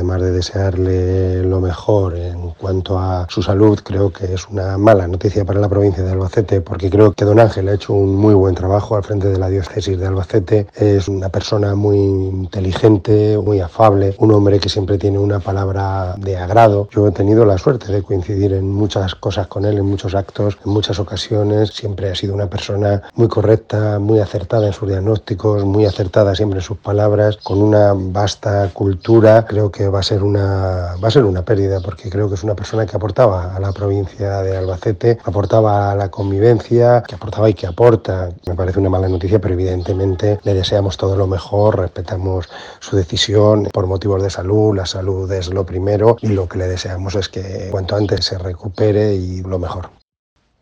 además de desearle lo mejor en cuanto a su salud, creo que es una mala noticia para la provincia de Albacete, porque creo que don Ángel ha hecho un muy buen trabajo al frente de la diócesis de Albacete. Es una persona muy inteligente, muy afable, un hombre que siempre tiene una palabra de agrado. Yo he tenido la suerte de coincidir en muchas cosas con él, en muchos actos, en muchas ocasiones. Siempre ha sido una persona muy correcta, muy acertada en sus diagnósticos, muy acertada siempre en sus palabras, con una vasta cultura. Creo que va a ser una pérdida, porque creo que es una persona que aportaba a la provincia de Albacete, aportaba a la convivencia, que aportaba y que aporta. Me parece una mala noticia, pero evidentemente le deseamos todo lo mejor, respetamos su decisión por motivos de salud. La salud es lo primero y lo que le deseamos es que cuanto antes se recupere y lo mejor.